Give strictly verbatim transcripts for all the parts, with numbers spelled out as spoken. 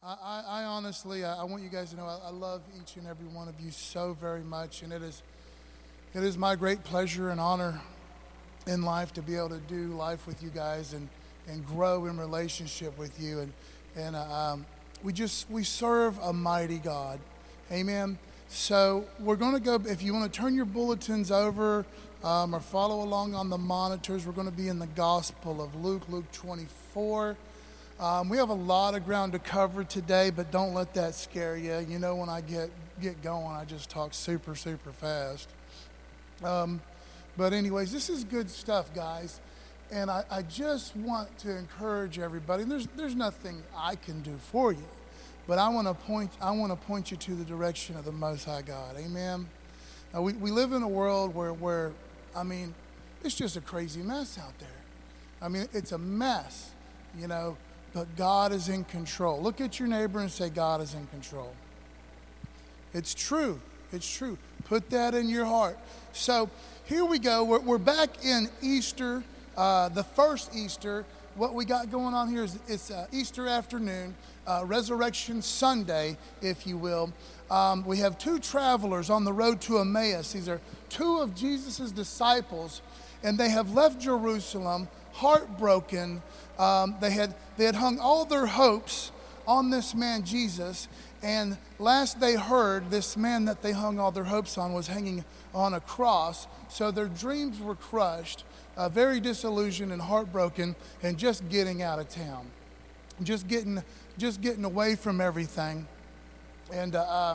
I, I, I honestly, I, I want you guys to know I, I love each and every one of you so very much, and it is, it is my great pleasure and honor in life to be able to do life with you guys and, and grow in relationship with you. And, and uh, um, we just, we serve a mighty God. Amen. So we're going to go, if you want to turn your bulletins over um, or follow along on the monitors, we're going to be in the Gospel of Luke, Luke twenty-four. Um, we have a lot of ground to cover today, but don't let that scare you. You know, when I get, get going, I just talk super, super fast. Um, but anyways, this is good stuff, guys. And I, I just want to encourage everybody. There's, there's nothing I can do for you, but I want to point, I want to point you to the direction of the Most High God. Amen. Now, we, we live in a world where, where, I mean, it's just a crazy mess out there. I mean, it's a mess, you know. But God is in control. Look at your neighbor and say, God is in control. It's true. It's true. Put that in your heart. So here we go. We're, we're back in Easter, uh, the first Easter. What we got going on here is it's uh, Easter afternoon, uh, Resurrection Sunday, if you will. Um, we have two travelers on the road to Emmaus. These are two of Jesus' disciples, and they have left Jerusalem heartbroken. Um, they had they had hung all their hopes on this man Jesus, and last they heard, this man that they hung all their hopes on was hanging on a cross. So their dreams were crushed, uh, very disillusioned and heartbroken, and just getting out of town, just getting just getting away from everything. And uh, uh,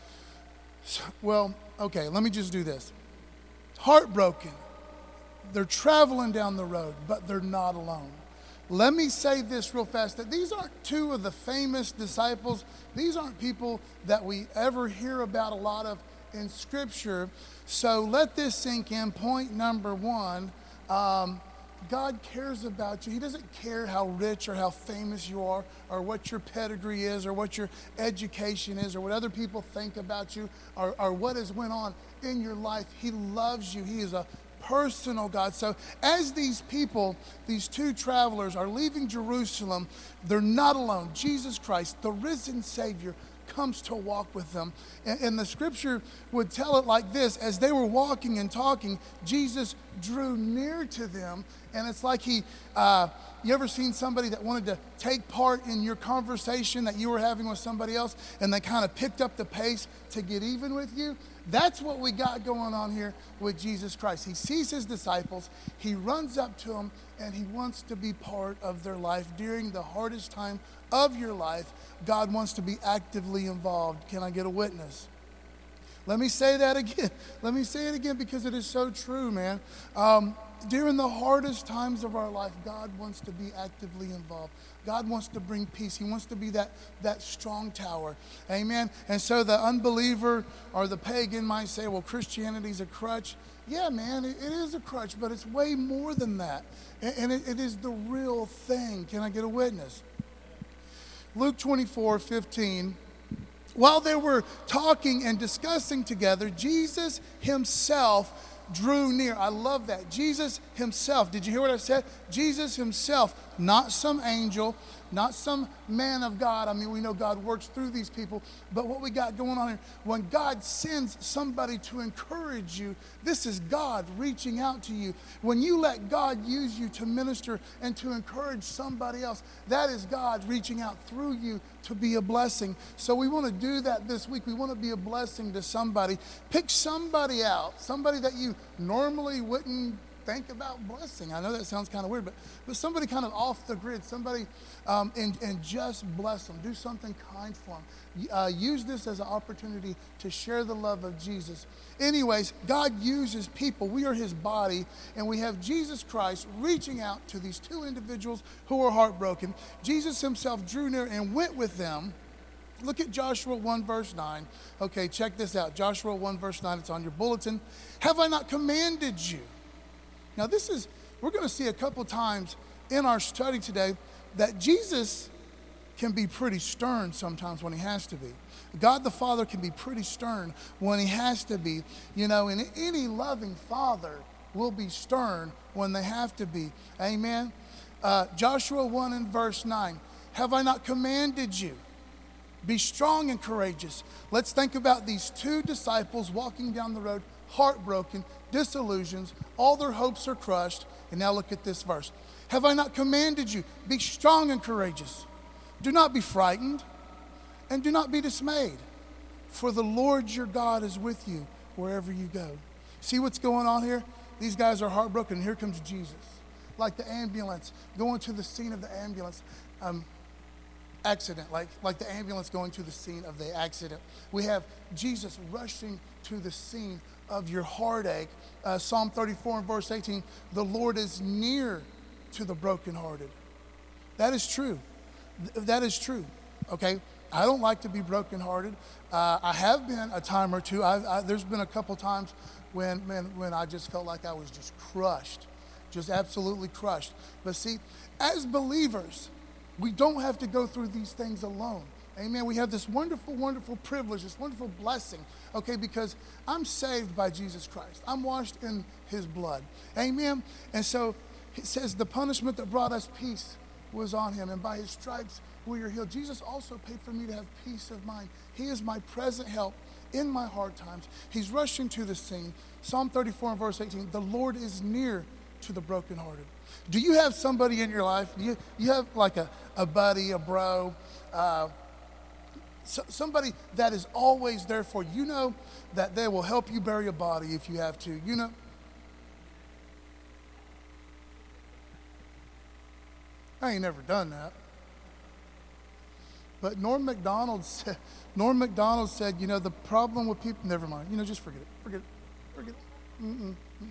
well, okay, let me just do this. Heartbroken. They're traveling down the road, but they're not alone. Let me say this real fast, that these aren't two of the famous disciples. These aren't people that we ever hear about a lot of in Scripture. So let this sink in. Point number one, um, God cares about you. He doesn't care how rich or how famous you are or what your pedigree is or what your education is or what other people think about you or, or what has went on in your life. He loves you. He is a personal God. So as these people, these two travelers are leaving Jerusalem, they're not alone. Jesus Christ, the risen Savior, comes to walk with them. And, and the scripture would tell it like this: as they were walking and talking, Jesus drew near to them. And it's like he, uh, you ever seen somebody that wanted to take part in your conversation that you were having with somebody else, and they kind of picked up the pace to get even with you? That's what we got going on here with Jesus Christ. He sees his disciples, he runs up to them, and he wants to be part of their life. During the hardest time of your life, God wants to be actively involved. Can I get a witness? Let me say that again. Let me say it again because it is so true, man. Um, during the hardest times of our life, God wants to be actively involved. God wants to bring peace. He wants to be that, that strong tower. Amen. And so the unbeliever or the pagan might say, well, Christianity's a crutch. Yeah, man, it, it is a crutch, but it's way more than that. And, and it, it is the real thing. Can I get a witness? Luke twenty-four fifteen. While they were talking and discussing together, Jesus himself drew near. I love that. Jesus himself. Did you hear what I said? Jesus himself, not some angel, not some man of God. I mean, we know God works through these people, but what we got going on here, when God sends somebody to encourage you, this is God reaching out to you. When you let God use you to minister and to encourage somebody else, that is God reaching out through you to be a blessing. So we want to do that this week. We want to be a blessing to somebody. Pick somebody out, somebody that you normally wouldn't think about blessing. I know that sounds kind of weird, but, but somebody kind of off the grid, somebody, um, and, and just bless them. Do something kind for them. Uh, use this as an opportunity to share the love of Jesus. Anyways, God uses people. We are his body, and we have Jesus Christ reaching out to these two individuals who are heartbroken. Jesus himself drew near and went with them. Look at Joshua one verse nine. Okay, check this out. Joshua one verse nine, it's on your bulletin. Have I not commanded you? Now this is, we're going to see a couple times in our study today that Jesus can be pretty stern sometimes when he has to be. God the Father can be pretty stern when he has to be. You know, and any loving father will be stern when they have to be. Amen? Uh, Joshua one and verse nine. Have I not commanded you? Be strong and courageous. Let's think about these two disciples walking down the road, heartbroken, disillusioned, all their hopes are crushed. And now look at this verse. Have I not commanded you? Be strong and courageous. Do not be frightened, and do not be dismayed, for the Lord your God is with you wherever you go. See what's going on here? These guys are heartbroken, and here comes Jesus. Like the ambulance, going to the scene of the ambulance um, accident, like, like the ambulance going to the scene of the accident. We have Jesus rushing to the scene of your heartache. Uh, Psalm thirty-four and verse eighteen, the Lord is near to the brokenhearted. That is true. Th- that is true, okay? I don't like to be brokenhearted. Uh, I have been a time or two. I've, I, there's been a couple times when, when, when I just felt like I was just crushed, just absolutely crushed. But see, as believers, we don't have to go through these things alone. Amen. We have this wonderful, wonderful privilege, this wonderful blessing, okay, because I'm saved by Jesus Christ. I'm washed in his blood. Amen. And so it says the punishment that brought us peace was on him, and by his stripes we are healed. Jesus also paid for me to have peace of mind. He is my present help in my hard times. He's rushing to the scene. Psalm thirty-four and verse eighteen, the Lord is near to the brokenhearted. Do you have somebody in your life? Do you, you have like a, a buddy, a bro, uh, so, somebody that is always there for you. You know that they will help you bury a body if you have to. You know. I ain't never done that. But Norm Macdonald said, Norm Macdonald said, you know, the problem with people, never mind, you know, just forget it, forget it, forget it. Mm-mm, mm-mm.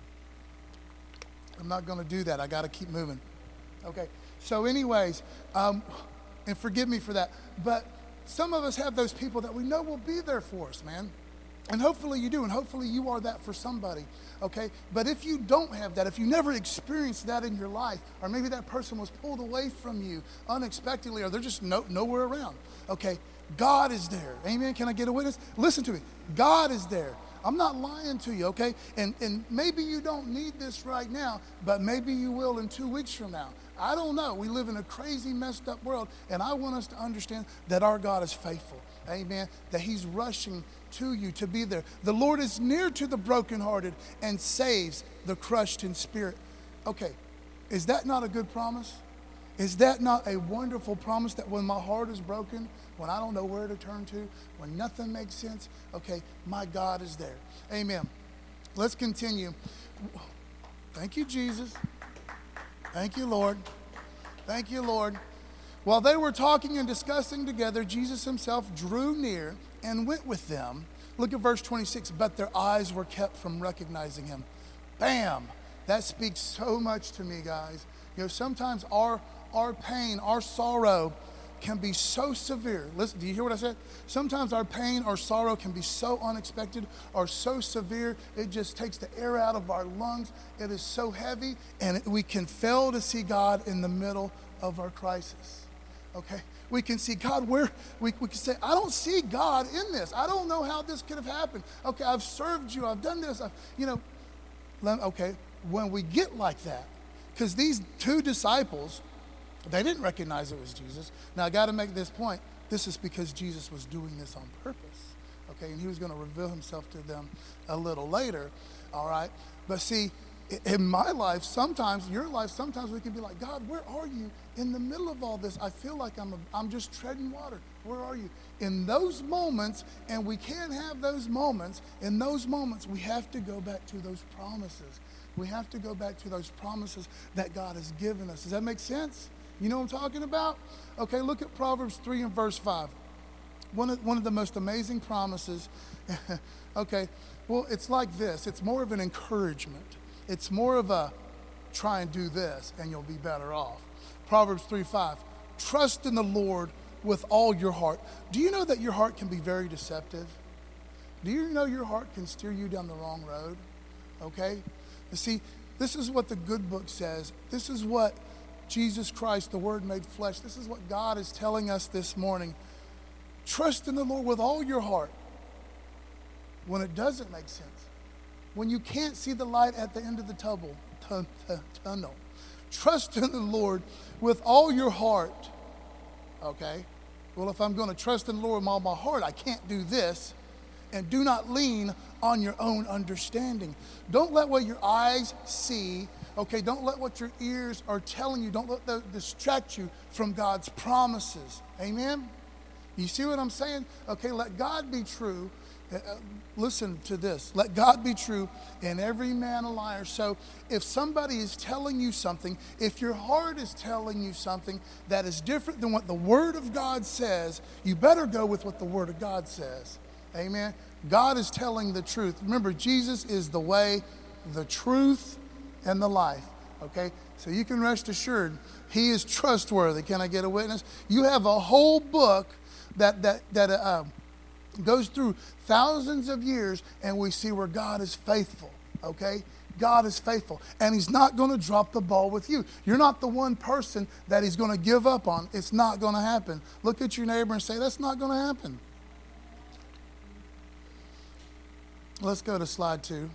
I'm not going to do that. I got to keep moving. Okay. So anyways, um, and forgive me for that, but some of us have those people that we know will be there for us, man. And hopefully you do, and hopefully you are that for somebody, okay? But if you don't have that, if you never experienced that in your life, or maybe that person was pulled away from you unexpectedly, or they're just no, nowhere around, okay? God is there. Amen? Can I get a witness? Listen to me. God is there. I'm not lying to you, okay? And, and maybe you don't need this right now, but maybe you will in two weeks from now. I don't know. We live in a crazy, messed up world, and I want us to understand that our God is faithful. Amen. That he's rushing to you to be there. The Lord is near to the brokenhearted and saves the crushed in spirit. Okay, is that not a good promise? Is that not a wonderful promise that when my heart is broken, when I don't know where to turn to, when nothing makes sense, okay, my God is there. Amen. Let's continue. Thank you, Jesus. Thank you, Lord. Thank you, Lord. While they were talking and discussing together, Jesus himself drew near and went with them. Look at verse twenty-six. But their eyes were kept from recognizing him. Bam! That speaks so much to me, guys. You know, sometimes our our pain, our sorrow can be so severe. Listen, do you hear what I said? Sometimes our pain or sorrow can be so unexpected or so severe, it just takes the air out of our lungs. It is so heavy, and we can fail to see God in the middle of our crisis. Okay, we can see God where, we, we can say, I don't see God in this. I don't know how this could have happened. Okay, I've served you, I've done this, I've, you know, okay, when we get like that, because these two disciples, they didn't recognize it was Jesus. Now, I got to make this point. This is because Jesus was doing this on purpose, okay, and he was going to reveal himself to them a little later, all right? But see, in my life, sometimes, your life, sometimes we can be like, God, where are you in the middle of all this? I feel like I'm, a, I'm just treading water. Where are you? In those moments, and we can't have those moments, in those moments, we have to go back to those promises. We have to go back to those promises that God has given us. Does that make sense? You know what I'm talking about? Okay, look at Proverbs three and verse five. One of, one of the most amazing promises. Okay, well, it's like this. It's more of an encouragement. It's more of a try and do this and you'll be better off. Proverbs three five, trust in the Lord with all your heart. Do you know that your heart can be very deceptive? Do you know your heart can steer you down the wrong road? Okay? You see, this is what the good book says. This is what Jesus Christ, the Word made flesh, this is what God is telling us this morning. Trust in the Lord with all your heart when it doesn't make sense. When you can't see the light at the end of the tunnel, t- t- tunnel. Trust in the Lord with all your heart, okay? Well, if I'm going to trust in the Lord with all my heart, I can't do this. And do not lean on your own understanding. Don't let what your eyes see, okay, don't let what your ears are telling you, don't let that distract you from God's promises. Amen? You see what I'm saying? Okay, let God be true. Uh, listen to this. Let God be true and every man a liar. So if somebody is telling you something, if your heart is telling you something that is different than what the Word of God says, you better go with what the Word of God says. Amen. God is telling the truth. Remember, Jesus is the way, the truth, and the life. Okay? So you can rest assured, He is trustworthy. Can I get a witness? You have a whole book that that that uh, goes through thousands of years, and we see where God is faithful. Okay? God is faithful, and He's not going to drop the ball with you. You're not the one person that He's going to give up on. It's not going to happen. Look at your neighbor and say, that's not going to happen. Let's go to slide two.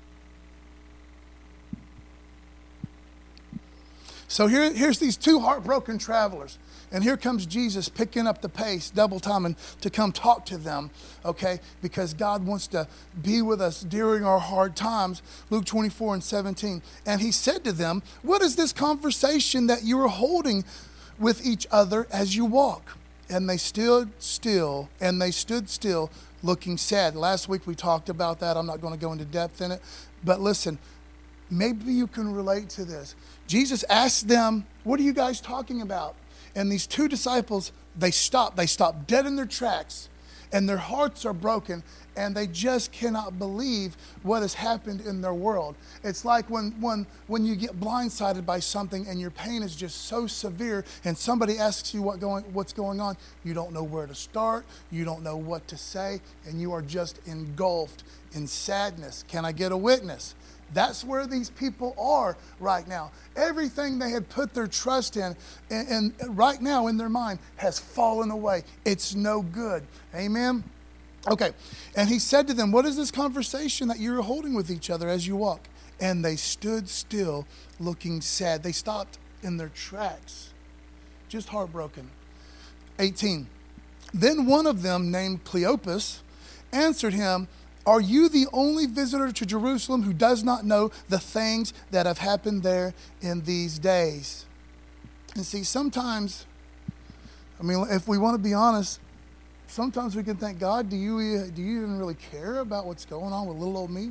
So here, here's these two heartbroken travelers. And here comes Jesus picking up the pace, double timing, to come talk to them, okay? Because God wants to be with us during our hard times. Luke twenty-four and seventeen. And He said to them, what is this conversation that you are holding with each other as you walk? And they stood still, and they stood still, looking sad. Last week we talked about that. I'm not going to go into depth in it. But listen, maybe you can relate to this. Jesus asked them, what are you guys talking about? And these two disciples, they stop. They stop dead in their tracks. And their hearts are broken. And they just cannot believe what has happened in their world. It's like when, when, when you get blindsided by something and your pain is just so severe and somebody asks you what going, what's going on. You don't know where to start. You don't know what to say. And you are just engulfed in sadness. Can I get a witness? That's where these people are right now. Everything they had put their trust in, and, and right now in their mind, has fallen away. It's no good. Amen? Okay. And He said to them, what is this conversation that you're holding with each other as you walk? And they stood still, looking sad. They stopped in their tracks, just heartbroken. eighteen. Then one of them, named Cleopas, answered him, are you the only visitor to Jerusalem who does not know the things that have happened there in these days? And see, sometimes, I mean, if we want to be honest, sometimes we can think, God, do you do you even really care about what's going on with little old me?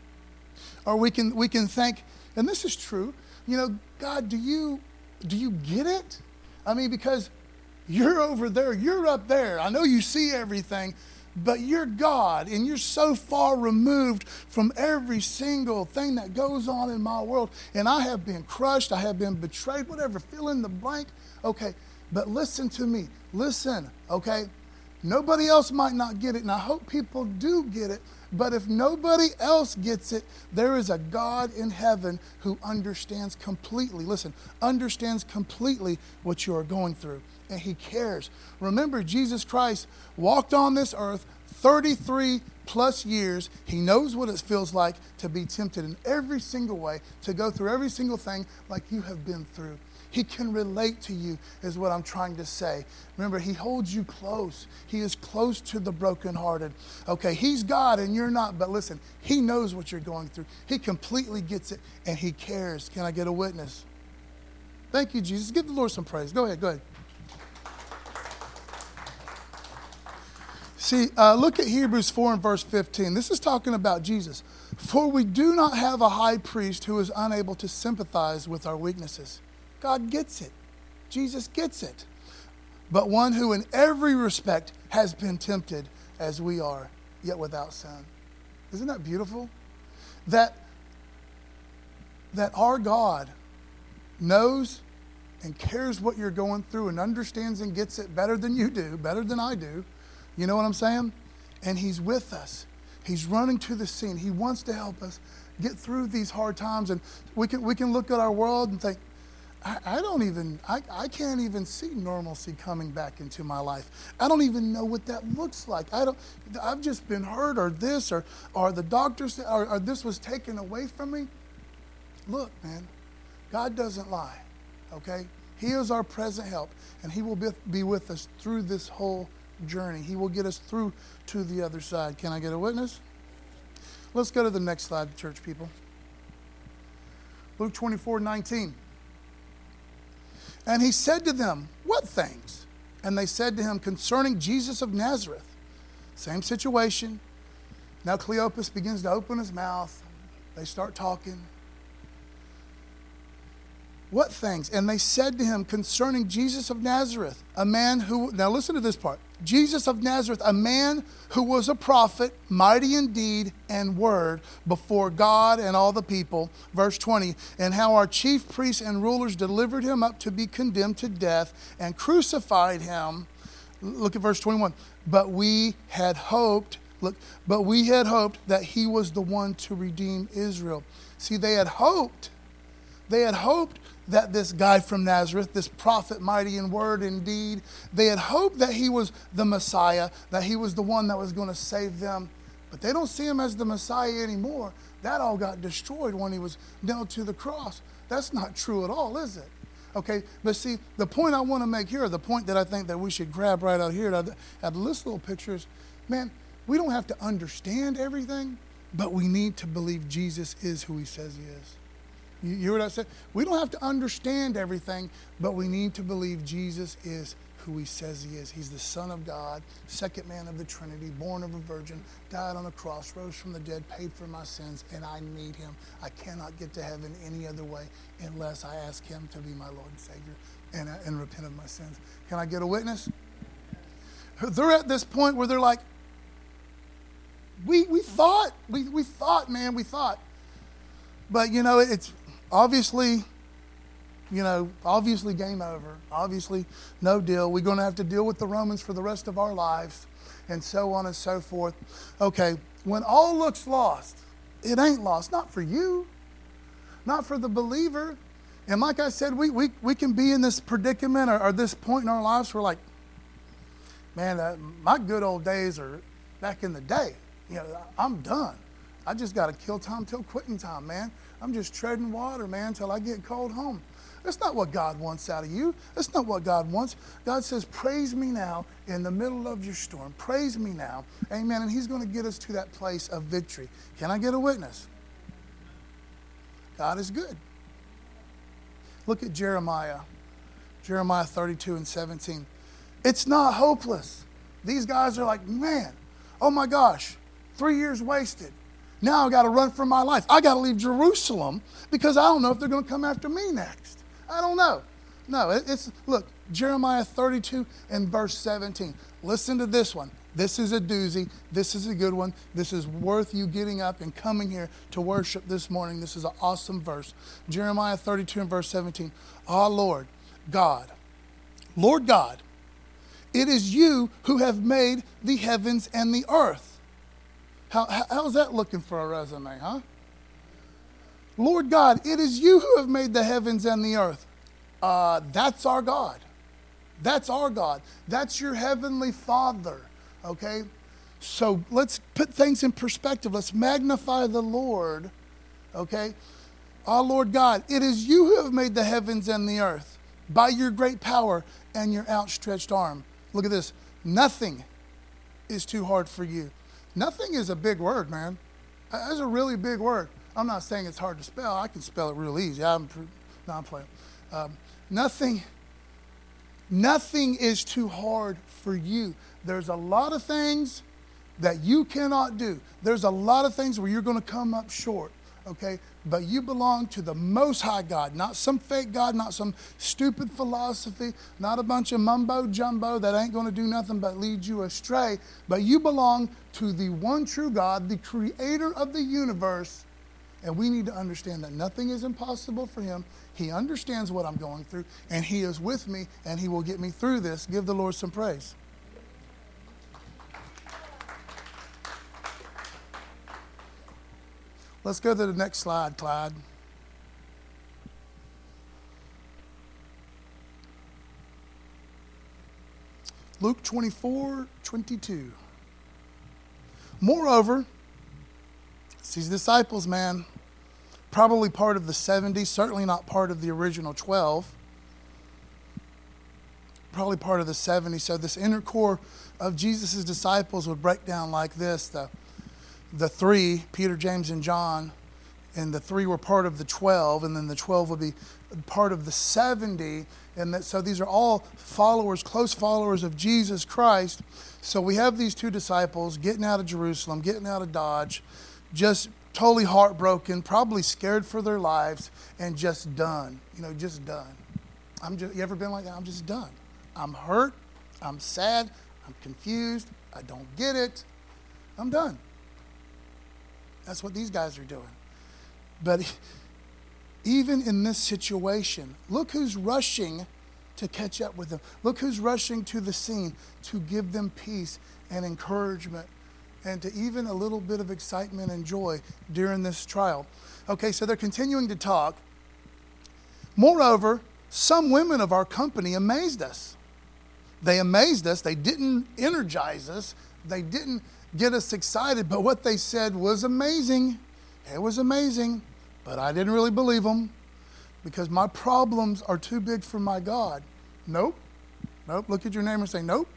Or we can we can think, and this is true, you know, God, do you do you get it? I mean, because you're over there, you're up there. I know you see everything. But you're God, and you're so far removed from every single thing that goes on in my world. And I have been crushed. I have been betrayed, whatever. Fill in the blank. Okay, but listen to me. Listen, okay? Nobody else might not get it, and I hope people do get it. But if nobody else gets it, there is a God in heaven who understands completely, listen, understands completely what you are going through. And He cares. Remember, Jesus Christ walked on this earth thirty-three plus years. He knows what it feels like to be tempted in every single way, to go through every single thing like you have been through. He can relate to you, is what I'm trying to say. Remember, He holds you close. He is close to the brokenhearted. Okay, He's God and you're not, but listen, He knows what you're going through. He completely gets it, and He cares. Can I get a witness? Thank you, Jesus. Give the Lord some praise. Go ahead, go ahead. See, uh, look at Hebrews four and verse fifteen. This is talking about Jesus. For we do not have a high priest who is unable to sympathize with our weaknesses. God gets it. Jesus gets it. But one who in every respect has been tempted as we are, yet without sin. Isn't that beautiful? That, that our God knows and cares what you're going through and understands and gets it better than you do, better than I do. You know what I'm saying? And He's with us. He's running to the scene. He wants to help us get through these hard times. And we can we can look at our world and think, I, I don't even, I, I can't even see normalcy coming back into my life. I don't even know what that looks like. I don't, I've just been hurt, or this, or, or the doctors, or, or this was taken away from me. Look, man, God doesn't lie, okay? He is our present help, and He will be, be with us through this whole journey. He will get us through to the other side. Can I get a witness? Let's go to the next slide, church people. Luke twenty-four nineteen. And He said to them, what things? And they said to Him, concerning Jesus of Nazareth. Same situation. Now Cleopas begins to open his mouth. They start talking. What things? And they said to Him, concerning Jesus of Nazareth, a man who, now listen to this part. Jesus of Nazareth, a man who was a prophet, mighty in deed and word before God and all the people. Verse twenty, and how our chief priests and rulers delivered Him up to be condemned to death and crucified Him. Look at verse twenty-one. But we had hoped, look, but we had hoped that He was the one to redeem Israel. See, they had hoped, they had hoped that this guy from Nazareth, this prophet mighty in word and deed, they had hoped that he was the Messiah, that he was the one that was going to save them. But they don't see Him as the Messiah anymore. That all got destroyed when He was nailed to the cross. That's not true at all, is it? Okay, but see, the point I want to make here, the point that I think that we should grab right out here at, at this little picture is, man, we don't have to understand everything, but we need to believe Jesus is who He says He is. You hear what I said? We don't have to understand everything, but we need to believe Jesus is who He says He is. He's the Son of God, second man of the Trinity, born of a virgin, died on a cross, rose from the dead, paid for my sins, and I need Him. I cannot get to heaven any other way unless I ask Him to be my Lord and Savior and, uh, and repent of my sins. Can I get a witness? They're at this point where they're like, we we thought, we, we thought, man, we thought. But, you know, it's obviously, you know, obviously game over. Obviously, no deal. We're going to have to deal with the Romans for the rest of our lives, and so on and so forth. Okay, when all looks lost, it ain't lost. Not for you. Not for the believer. And like I said, we we, we can be in this predicament or, or this point in our lives where like, man, uh, my good old days are back in the day. You know, I'm done. I just got to kill time till quitting time, man. I'm just treading water, man, till I get called home. That's not what God wants out of you. That's not what God wants. God says, praise me now in the middle of your storm. Praise me now. Amen. And He's going to get us to that place of victory. Can I get a witness? God is good. Look at Jeremiah. Jeremiah thirty-two and seventeen. It's not hopeless. These guys are like, man, oh my gosh, three years wasted. Now I got to run for my life. I got to leave Jerusalem because I don't know if they're going to come after me next. I don't know. No, it, it's, look, Jeremiah thirty-two and verse seventeen. Listen to this one. This is a doozy. This is a good one. This is worth you getting up and coming here to worship this morning. This is an awesome verse. Jeremiah thirty-two and verse seventeen. Ah, Lord God, Lord God, it is you who have made the heavens and the earth. How, how's that looking for a resume, huh? Lord God, it is you who have made the heavens and the earth. Uh, that's our God. That's our God. That's your heavenly Father, okay? So let's put things in perspective. Let's magnify the Lord, okay? Our Lord God, it is you who have made the heavens and the earth by your great power and your outstretched arm. Look at this. Nothing is too hard for you. Nothing is a big word, man. That's a really big word. I'm not saying it's hard to spell. I can spell it real easy. I'm, no, I'm playing. Um, nothing, nothing is too hard for you. There's a lot of things that you cannot do. There's a lot of things where you're going to come up short, okay? But you belong to the Most High God, not some fake God, not some stupid philosophy, not a bunch of mumbo jumbo that ain't going to do nothing but lead you astray. But you belong to the one true God, the creator of the universe. And we need to understand that nothing is impossible for Him. He understands what I'm going through, and He is with me, and He will get me through this. Give the Lord some praise. Let's go to the next slide, Clyde. Luke twenty-four, twenty-two. Moreover, these disciples, man, probably part of the seventy, certainly not part of the original twelve. probably part of the seventy. So this inner core of Jesus' disciples would break down like this. The, the three, Peter, James, and John, and the three were part of the twelve, and then the twelve would be part of the seventy. And that, so these are all followers, close followers of Jesus Christ. So we have these two disciples getting out of Jerusalem, getting out of Dodge, just totally heartbroken, probably scared for their lives, and just done. You know, just done. I'm just, you ever been like that? I'm just done. I'm hurt. I'm sad. I'm confused. I don't get it. I'm done. That's what these guys are doing. But even in this situation, look who's rushing to catch up with them. Look who's rushing to the scene to give them peace and encouragement and to even a little bit of excitement and joy during this trial. Okay, so they're continuing to talk. Moreover, some women of our company amazed us. They amazed us. They didn't energize us. They didn't get us excited, but what they said was amazing. It was amazing, but I didn't really believe them because my problems are too big for my God. Nope. Nope. Look at your neighbor and say, nope.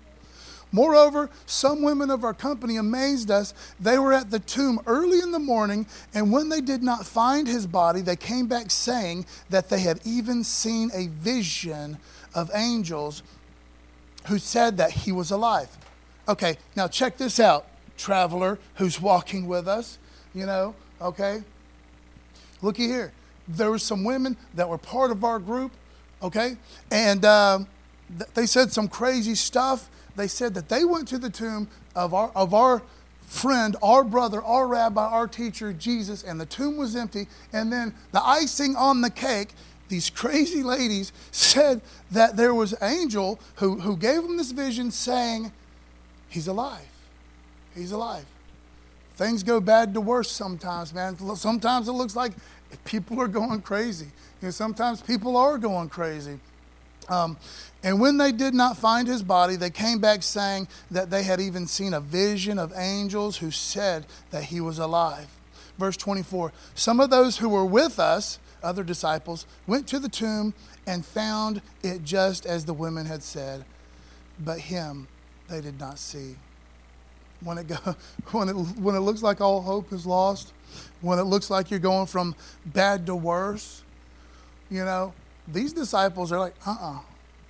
Moreover, some women of our company amazed us. They were at the tomb early in the morning, and when they did not find his body, they came back saying that they had even seen a vision of angels who said that he was alive. Okay, now check this out, traveler who's walking with us, you know, okay? Looky here. There were some women that were part of our group, okay? And um, th- they said some crazy stuff. They said that they went to the tomb of our of our friend, our brother, our rabbi, our teacher, Jesus, and the tomb was empty. And then the icing on the cake, these crazy ladies said that there was an angel who, who gave them this vision saying, he's alive. He's alive. Things go bad to worse sometimes, man. Sometimes it looks like people are going crazy. You know, sometimes people are going crazy. Um, and when they did not find his body, they came back saying that they had even seen a vision of angels who said that he was alive. Verse twenty-four, some of those who were with us, other disciples, went to the tomb and found it just as the women had said, but him they did not see. When it, go, when it, when it looks like all hope is lost, when it looks like you're going from bad to worse, you know, these disciples are like, uh-uh,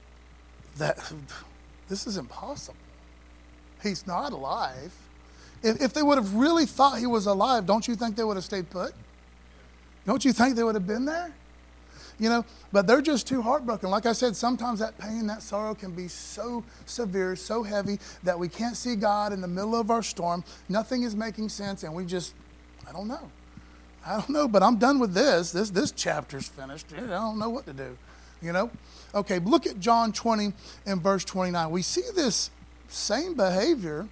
that, this is impossible. He's not alive. If, if they would have really thought he was alive, don't you think they would have stayed put? Don't you think they would have been there? You know, but they're just too heartbroken. Like I said, sometimes that pain, that sorrow can be so severe, so heavy that we can't see God in the middle of our storm. Nothing is making sense, and we just, I don't know. I don't know, but I'm done with this. This this chapter's finished. I don't know what to do, you know? Okay, look at John twenty and verse twenty-nine. We see this same behavior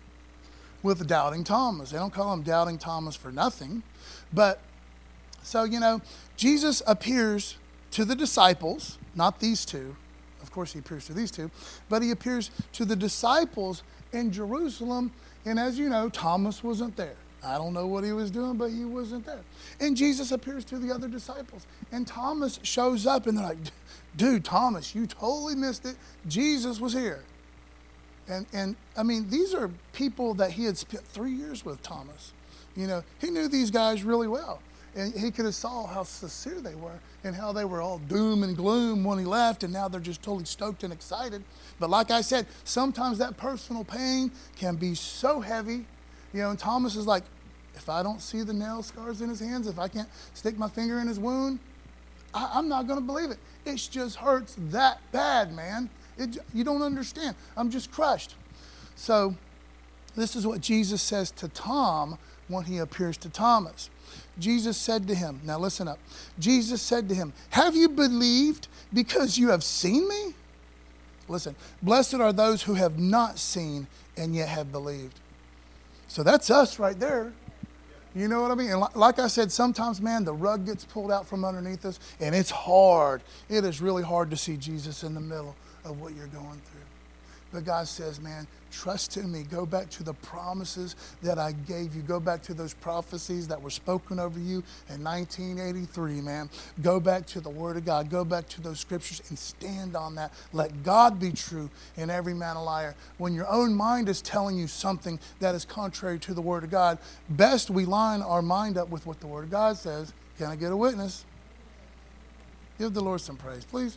with doubting Thomas. They don't call him doubting Thomas for nothing. But, so, you know, Jesus appears to the disciples, not these two. Of course, he appears to these two. But he appears to the disciples in Jerusalem. And as you know, Thomas wasn't there. I don't know what he was doing, but he wasn't there. And Jesus appears to the other disciples. And Thomas shows up, and they're like, dude, Thomas, you totally missed it. Jesus was here. And, and I mean, these are people that he had spent three years with, Thomas. You know, he knew these guys really well. And he could have saw how sincere they were and how they were all doom and gloom when he left, and now they're just totally stoked and excited. But like I said, sometimes that personal pain can be so heavy. You know, and Thomas is like, if I don't see the nail scars in his hands, if I can't stick my finger in his wound, I, I'm not going to believe it. It just hurts that bad, man. It, you don't understand. I'm just crushed. So this is what Jesus says to Tom when he appears to Thomas. Jesus said to him, now listen up. Jesus said to him, have you believed because you have seen me? Listen, blessed are those who have not seen and yet have believed. So that's us right there. You know what I mean? And like I said, sometimes, man, the rug gets pulled out from underneath us, and it's hard. It is really hard to see Jesus in the middle of what you're going through. But God says, man, trust in me. Go back to the promises that I gave you. Go back to those prophecies that were spoken over you in nineteen eighty-three, man. Go back to the Word of God. Go back to those scriptures and stand on that. Let God be true and every man a liar. When your own mind is telling you something that is contrary to the Word of God, best we line our mind up with what the Word of God says. Can I get a witness? Give the Lord some praise, please.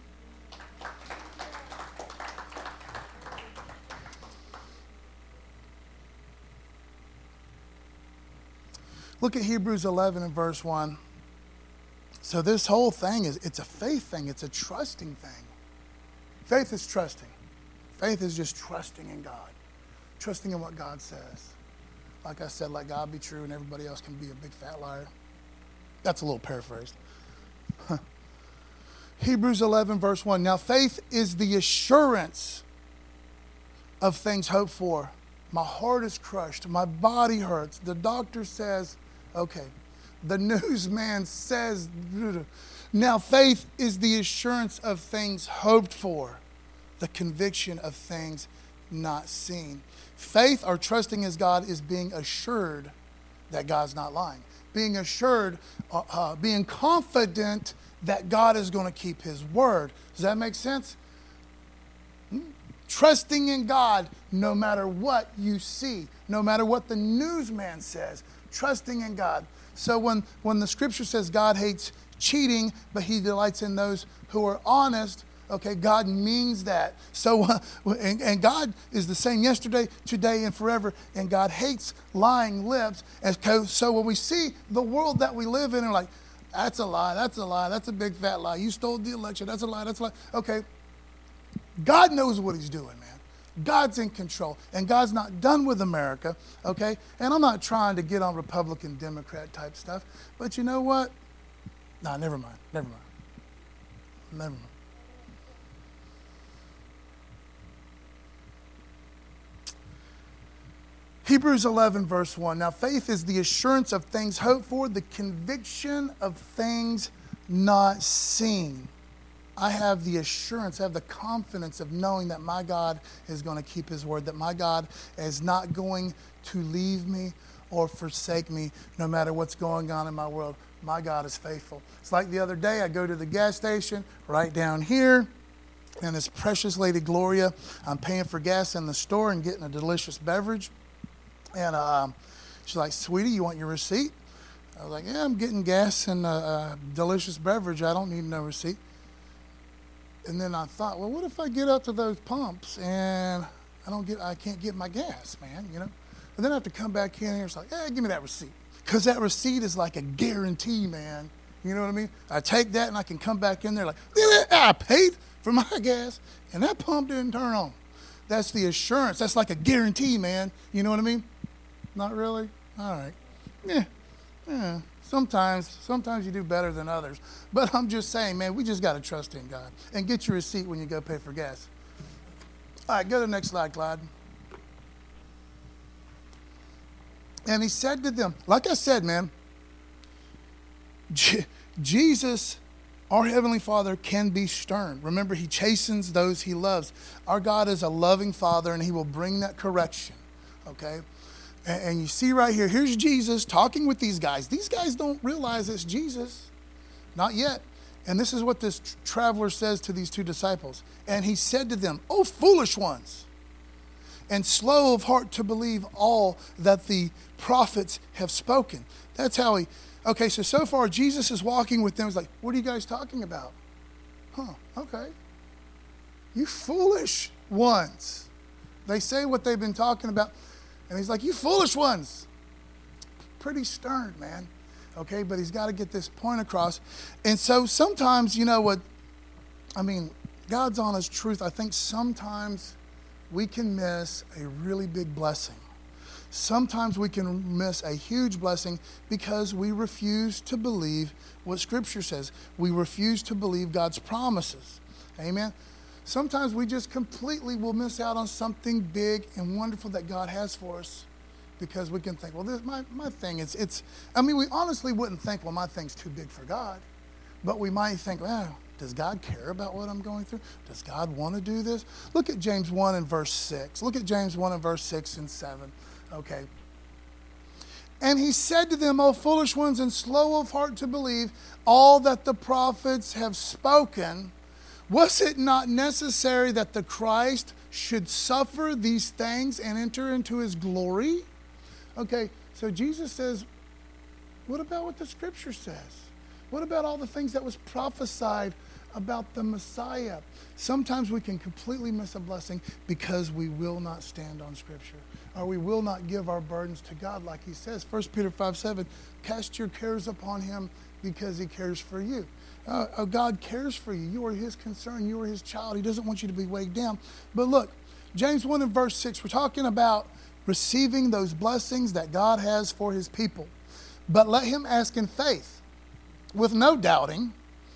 Look at Hebrews eleven and verse one. So this whole thing is, it's a faith thing. It's a trusting thing. Faith is trusting. Faith is just trusting in God. Trusting in what God says. Like I said, let God be true and everybody else can be a big fat liar. That's a little paraphrased. Hebrews eleven verse one. Now faith is the assurance of things hoped for. My heart is crushed. My body hurts. The doctor says, okay. The newsman says, now faith is the assurance of things hoped for, the conviction of things not seen. Faith, or trusting as God, is being assured that God's not lying. Being assured, uh, uh, being confident that God is going to keep his word. Does that make sense? Hmm? Trusting in God no matter what you see, no matter what the newsman says. Trusting in God. So when, when the scripture says God hates cheating, but he delights in those who are honest, okay, God means that. So, uh, and, and God is the same yesterday, today, and forever. And God hates lying lips. And so when we see the world that we live in, and like, that's a lie, that's a lie, that's a big fat lie. You stole the election, that's a lie, that's a lie. Okay, God knows what he's doing, man. God's in control, and God's not done with America, okay? And I'm not trying to get on Republican, Democrat type stuff, but you know what? Nah, never mind, never mind, never mind. Hebrews eleven verse one. Now faith is the assurance of things hoped for, the conviction of things not seen. I have the assurance, I have the confidence of knowing that my God is going to keep his word, that my God is not going to leave me or forsake me no matter what's going on in my world. My God is faithful. It's like the other day, I go to the gas station right down here, and this precious lady Gloria, I'm paying for gas in the store and getting a delicious beverage. And um, she's like, sweetie, you want your receipt? I was like, yeah, I'm getting gas and a, a delicious beverage. I don't need no receipt. And then I thought, well, what if I get up to those pumps and I don't get, I can't get my gas, man, you know? And then I have to come back in here. It's like, hey, give me that receipt. Because that receipt is like a guarantee, man. You know what I mean? I take that and I can come back in there like, I paid for my gas and that pump didn't turn on. That's the assurance. That's like a guarantee, man. You know what I mean? Not really? All right. Yeah. Yeah. Sometimes, sometimes you do better than others. But I'm just saying, man, we just got to trust in God. And get your receipt when you go pay for gas. All right, go to the next slide, Clyde. And he said to them, like I said, man, J- Jesus, our Heavenly Father, can be stern. Remember, he chastens those he loves. Our God is a loving Father, and he will bring that correction, okay? And, and you see right here, here's Jesus talking with these guys. These guys don't realize it's Jesus. Not yet. And this is what this tr- traveler says to these two disciples. And he said to them, "O foolish ones, and slow of heart to believe all that the prophets have spoken." That's how he, okay, so so far Jesus is walking with them. He's like, what are you guys talking about? Huh, okay. You foolish ones. They say what they've been talking about. And he's like, you foolish ones. Pretty stern, man. Okay, but he's got to get this point across. And so sometimes, you know what, I mean, God's honest truth, I think sometimes we can miss a really big blessing. Sometimes we can miss a huge blessing because we refuse to believe what Scripture says. We refuse to believe God's promises. Amen? Sometimes we just completely will miss out on something big and wonderful that God has for us because we can think, well, this my, my thing is, it's, I mean, we honestly wouldn't think, well, my thing's too big for God. But we might think, well, Does God care about what I'm going through? Does God want to do this? Look at James one and verse six. Look at James one and verse six and seven. Okay. And he said to them, O foolish ones and slow of heart to believe all that the prophets have spoken. Was it not necessary that the Christ should suffer these things and enter into his glory? Okay, so Jesus says, what about what the scripture says? What about all the things that was prophesied about the Messiah? Sometimes we can completely miss a blessing because we will not stand on scripture, or we will not give our burdens to God like he says. First Peter five seven, cast your cares upon him because he cares for you. Uh, uh, God cares for you. You are his concern. You are his child. He doesn't want you to be weighed down. But look, James one and verse six, we're talking about receiving those blessings that God has for his people. But let him ask in faith, with no doubting.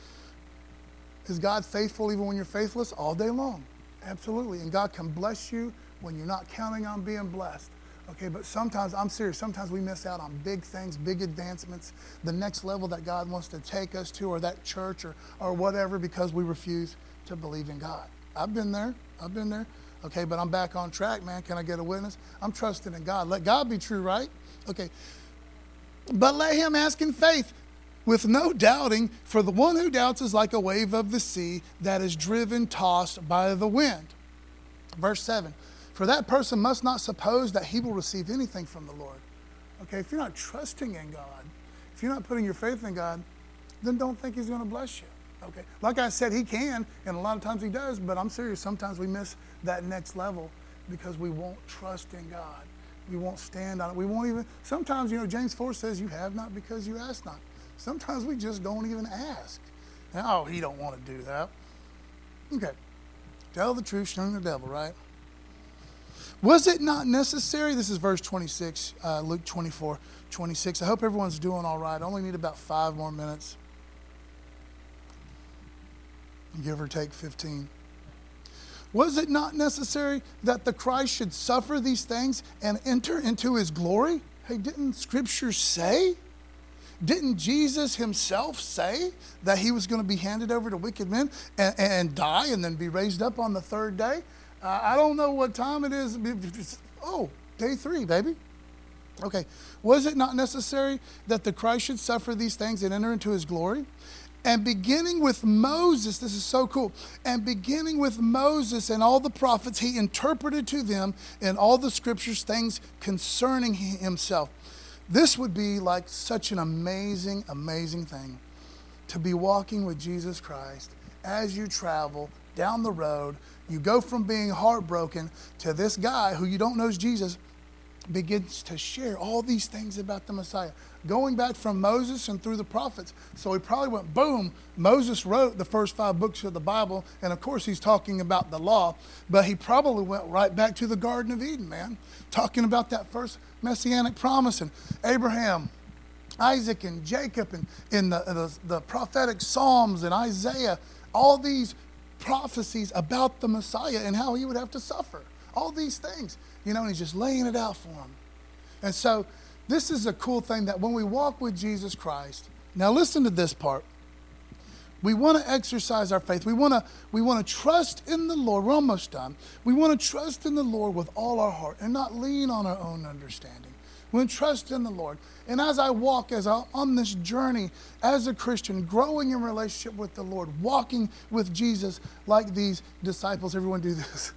Is God faithful even when you're faithless? All day long. Absolutely. And God can bless you when you're not counting on being blessed. Okay, but sometimes, I'm serious, sometimes we miss out on big things, big advancements, the next level that God wants to take us to, or that church, or, or whatever, because we refuse to believe in God. I've been there. I've been there. Okay, but I'm back on track, man. Can I get a witness? I'm trusting in God. Let God be true, right? Okay. But let him ask in faith, with no doubting, for the one who doubts is like a wave of the sea that is driven, tossed by the wind. Verse seven, for that person must not suppose that he will receive anything from the Lord. Okay, if you're not trusting in God, if you're not putting your faith in God, then don't think he's going to bless you. Okay, like I said, he can, and a lot of times he does, but I'm serious, sometimes we miss that next level because we won't trust in God. We won't stand on it. We won't even, sometimes, you know, James four says, you have not because you ask not. Sometimes we just don't even ask. Oh, he don't want to do that. Okay. Tell the truth, shun the devil, right? Was it not necessary? This is verse twenty-six, uh, Luke twenty-four, twenty-six. I hope everyone's doing all right. I only need about five more minutes. Give or take fifteen. Was it not necessary that the Christ should suffer these things and enter into his glory? Hey, didn't Scripture say? Didn't Jesus himself say that he was going to be handed over to wicked men and, and die and then be raised up on the third day? Uh, I don't know what time it is. Oh, day three, baby. Okay. Was it not necessary that the Christ should suffer these things and enter into his glory? And beginning with Moses, this is so cool, and beginning with Moses and all the prophets, he interpreted to them in all the scriptures things concerning himself. This would be like such an amazing, amazing thing to be walking with Jesus Christ as you travel down the road. You go from being heartbroken to this guy who you don't know is Jesus begins to share all these things about the Messiah. Going back from Moses and through the prophets. So he probably went, boom, Moses wrote the first five books of the Bible, and of course he's talking about the law, but he probably went right back to the Garden of Eden, man, talking about that first messianic promise, and Abraham, Isaac, and Jacob, and in the, the, the prophetic Psalms and Isaiah, all these prophecies about the Messiah and how he would have to suffer. All these things, you know, and he's just laying it out for them. And so this is a cool thing that when we walk with Jesus Christ, now listen to this part. We want to exercise our faith. We want to we want to trust in the Lord. We're almost done. We want to trust in the Lord with all our heart and not lean on our own understanding. We want to trust in the Lord. And as I walk, as I'm on this journey as a Christian, growing in relationship with the Lord, walking with Jesus like these disciples, everyone do this.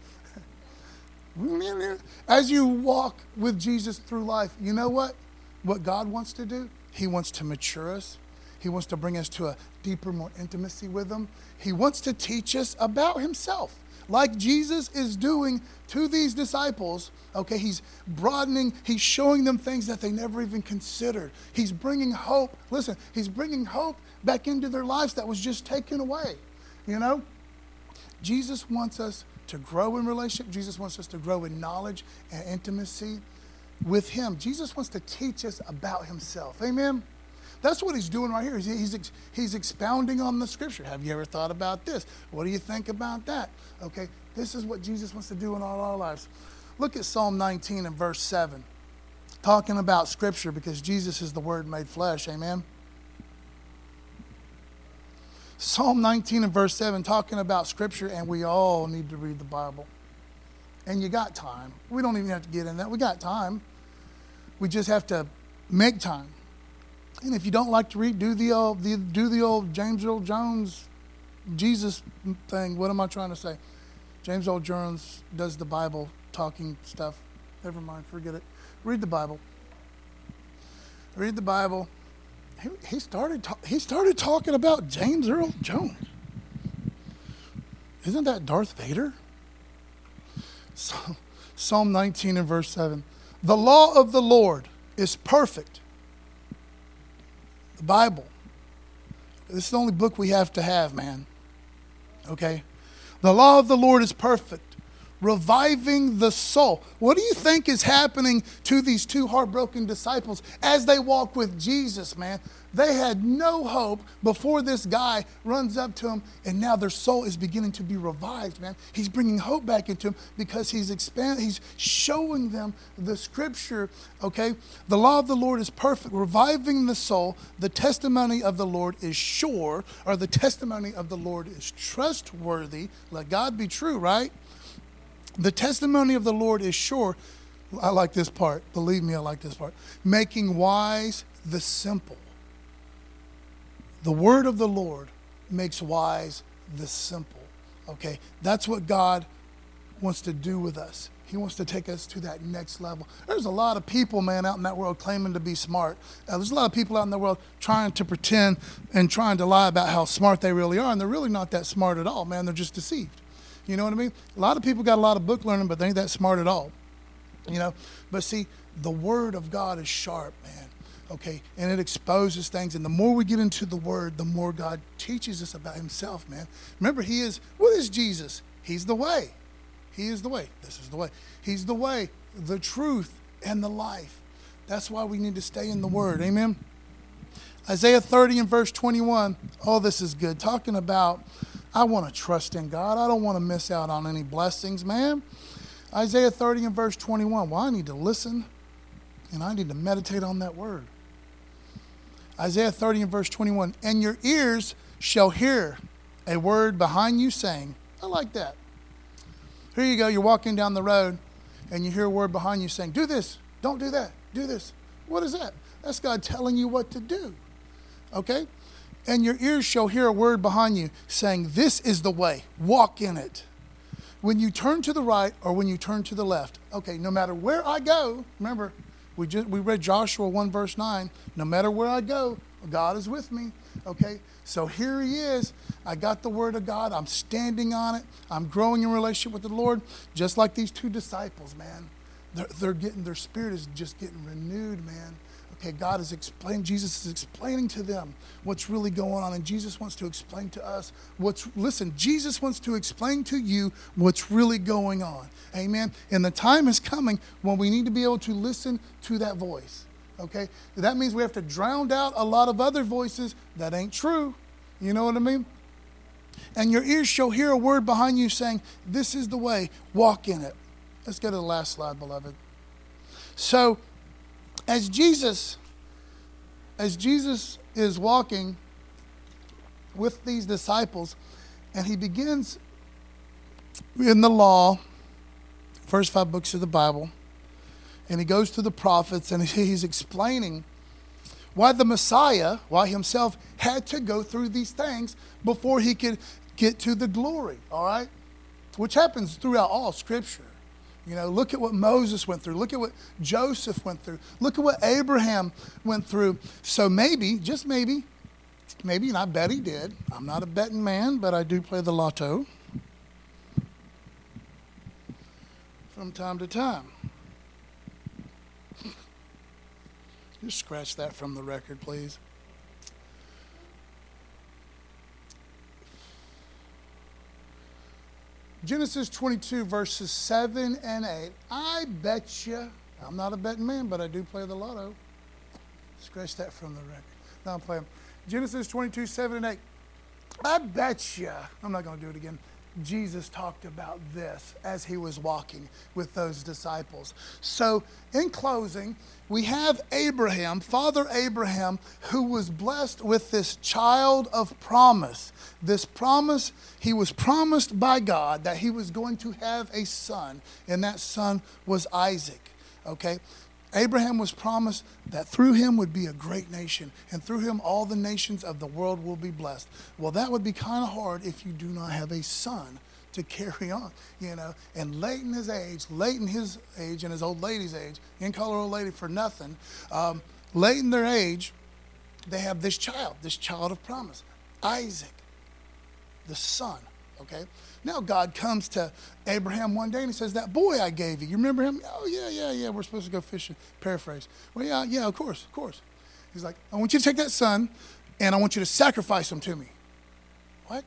As you walk with Jesus through life, you know what? What God wants to do? He wants to mature us. He wants to bring us to a deeper, more intimacy with him. He wants to teach us about himself, like Jesus is doing to these disciples. Okay, he's broadening, he's showing them things that they never even considered. He's bringing hope. Listen, he's bringing hope back into their lives that was just taken away. You know, Jesus wants us to grow in relationship. Jesus wants us to grow in knowledge and intimacy with him. Jesus wants to teach us about himself. Amen? That's what he's doing right here. He's, he's, he's expounding on the scripture. Have you ever thought about this? What do you think about that? Okay, this is what Jesus wants to do in all our lives. Look at Psalm nineteen and verse seven. Talking about scripture because Jesus is the Word made flesh. Amen? Psalm nineteen and verse seven, talking about Scripture, and we all need to read the Bible. And you got time. We don't even have to get in that. We got time. We just have to make time. And if you don't like to read, do the old, the, do the old James Earl Jones Jesus thing. What am I trying to say? James Earl Jones does the Bible talking stuff. Never mind, forget it. Read the Bible. Read the Bible. He, he started. Ta- he started talking about James Earl Jones. Isn't that Darth Vader? So, Psalm nineteen and verse seven. The law of the Lord is perfect. The Bible. This is the only book we have to have, man. Okay? The law of the Lord is perfect, reviving the soul. What do you think is happening to these two heartbroken disciples as they walk with Jesus, man? They had no hope before this guy runs up to them, and now their soul is beginning to be revived, man. He's bringing hope back into them because he's expand, he's showing them the Scripture, okay? The law of the Lord is perfect, reviving the soul. The testimony of the Lord is sure, or the testimony of the Lord is trustworthy. Let God be true, right? The testimony of the Lord is sure. I like this part. Believe me, I like this part. Making wise the simple. The word of the Lord makes wise the simple. Okay? That's what God wants to do with us. He wants to take us to that next level. There's a lot of people, man, out in that world claiming to be smart. Uh, there's a lot of people out in the world trying to pretend and trying to lie about how smart they really are, and they're really not that smart at all, man. They're just deceived. You know what I mean? A lot of people got a lot of book learning, but they ain't that smart at all. You know? But see, the word of God is sharp, man. Okay? And it exposes things. And the more we get into the word, the more God teaches us about himself, man. Remember, he is, what is Jesus? He's the way. He is the way. This is the way. He's the way, the truth, and the life. That's why we need to stay in the word. Amen? Isaiah thirty and verse twenty-one. Oh, this is good. Talking about, I want to trust in God. I don't want to miss out on any blessings, man. Isaiah thirty and verse twenty-one. Well, I need to listen and I need to meditate on that word. Isaiah thirty and verse twenty-one. And your ears shall hear a word behind you saying, I like that. Here you go. You're walking down the road and you hear a word behind you saying, do this, don't do that, do this. What is that? That's God telling you what to do. Okay? And your ears shall hear a word behind you saying, this is the way, walk in it. When you turn to the right or when you turn to the left, okay, no matter where I go, remember, we just we read Joshua one verse nine, no matter where I go, God is with me, okay? So here he is. I got the word of God. I'm standing on it. I'm growing in relationship with the Lord, just like these two disciples, man. They're, they're getting, their spirit is just getting renewed, man. Okay, God is explaining, Jesus is explaining to them what's really going on, and Jesus wants to explain to us what's, listen, Jesus wants to explain to you what's really going on. Amen? And the time is coming when we need to be able to listen to that voice. Okay? That means we have to drown out a lot of other voices that ain't true. You know what I mean? And your ears shall hear a word behind you saying, this is the way, walk in it. Let's go to the last slide, beloved. So, as Jesus, as Jesus is walking with these disciples, and he begins in the law, first five books of the Bible, and he goes to the prophets, and he's explaining why the Messiah, why himself had to go through these things before he could get to the glory, all right? Which happens throughout all Scripture. You know, look at what Moses went through. Look at what Joseph went through. Look at what Abraham went through. So maybe, just maybe, maybe, and I bet he did. I'm not a betting man, but I do play the lotto from time to time. Just scratch that from the record, please. Genesis twenty-two, verses seven and eight. I bet you, I'm not a betting man, but I do play the lotto. Scratch that from the record. No, I'm playing. Genesis twenty-two, seven and eight. I bet you, I'm not going to do it again. Jesus talked about this as he was walking with those disciples. So, in closing, we have Abraham, Father Abraham, who was blessed with this child of promise. This promise, he was promised by God that he was going to have a son, and that son was Isaac. Okay? Abraham was promised that through him would be a great nation, and through him all the nations of the world will be blessed. Well, that would be kind of hard if you do not have a son to carry on, you know. And late in his age, late in his age and his old lady's age, you didn't call her old lady for nothing, um, late in their age, they have this child, this child of promise, Isaac, the son, okay? Now God comes to Abraham one day and he says, that boy I gave you, you remember him? Oh, yeah, yeah, yeah, we're supposed to go fishing. Paraphrase. Well, yeah, yeah, of course, of course. He's like, I want you to take that son and I want you to sacrifice him to me. What?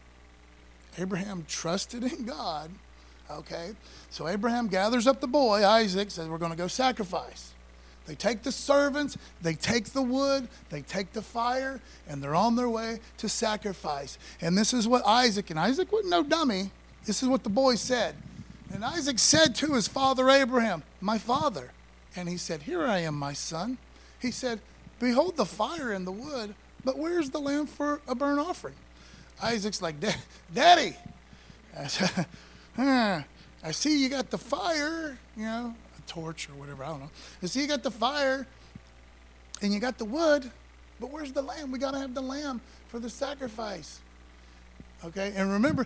Abraham trusted in God, okay? So Abraham gathers up the boy, Isaac, says, we're going to go sacrifice. They take the servants, they take the wood, they take the fire, and they're on their way to sacrifice. And this is what Isaac, and Isaac wasn't no dummy, this is what the boy said. And Isaac said to his father Abraham, my father. And he said, here I am, my son. He said, behold the fire and the wood, but where's the lamb for a burnt offering? Isaac's like, Daddy, I, said, huh, I see you got the fire, you know, torch or whatever, I don't know. You see, you got the fire and you got the wood, but where's the lamb? We got to have the lamb for the sacrifice. Okay, and remember,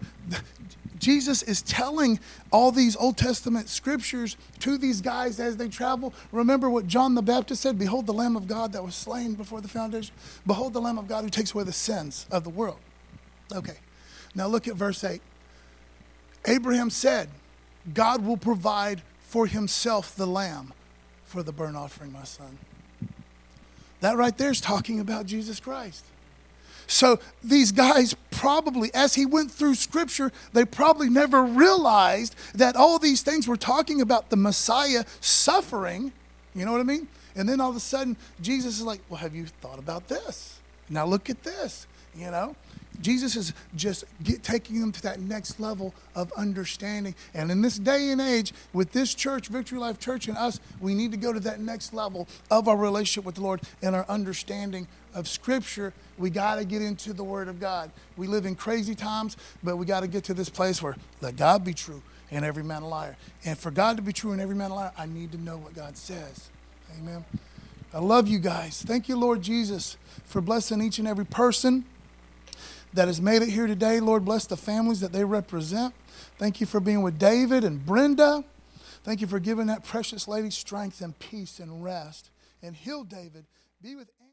Jesus is telling all these Old Testament scriptures to these guys as they travel. Remember what John the Baptist said, behold the Lamb of God that was slain before the foundation. Behold the Lamb of God who takes away the sins of the world. Okay, now look at verse eight. Abraham said, God will provide for himself the lamb for the burnt offering, my son. That right there is talking about Jesus Christ. So these guys probably, as he went through Scripture, they probably never realized that all these things were talking about the Messiah suffering. You know what I mean? And then all of a sudden, Jesus is like, well, have you thought about this? Now look at this, you know? Jesus is just get, taking them to that next level of understanding. And in this day and age, with this church, Victory Life Church, and us, we need to go to that next level of our relationship with the Lord and our understanding of Scripture. We got to get into the Word of God. We live in crazy times, but we got to get to this place where let God be true and every man a liar. And for God to be true and every man a liar, I need to know what God says. Amen. I love you guys. Thank you, Lord Jesus, for blessing each and every person that has made it here today. Lord, bless the families that they represent. Thank you for being with David and Brenda. Thank you for giving that precious lady strength and peace and rest. And heal David. Be with